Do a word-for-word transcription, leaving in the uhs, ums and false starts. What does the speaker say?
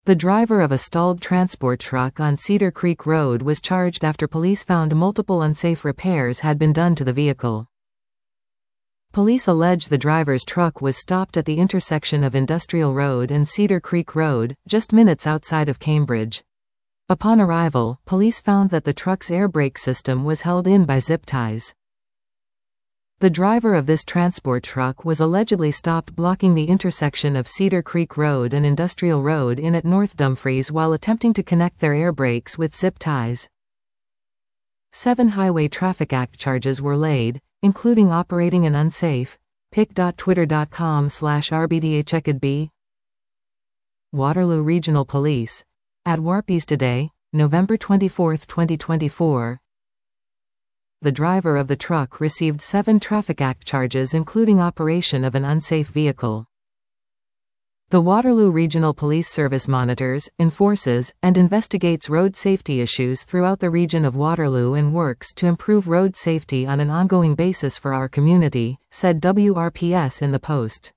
The driver of a stalled transport truck on Cedar Creek Road was charged after police found multiple unsafe repairs had been done to the vehicle. Police allege the driver's truck was stopped at the intersection of Industrial Road and Cedar Creek Road, just minutes outside of Cambridge. Upon arrival, police found that the truck's air brake system was held in by zip ties. The driver of this transport truck was allegedly stopped blocking the intersection of Cedar Creek Road and Industrial Road in at North Dumfries while attempting to connect their air brakes with zip ties. Seven Highway Traffic Act charges were laid, including operating an unsafe, pic dot twitter dot com slash r b d h e c d b. Waterloo Regional Police. At Warpies today, November twenty-fourth, twenty twenty-four. The driver of the truck received seven Traffic Act charges including operation of an unsafe vehicle. The Waterloo Regional Police Service monitors, enforces, and investigates road safety issues throughout the region of Waterloo and works to improve road safety on an ongoing basis for our community, said W R P S in the Post.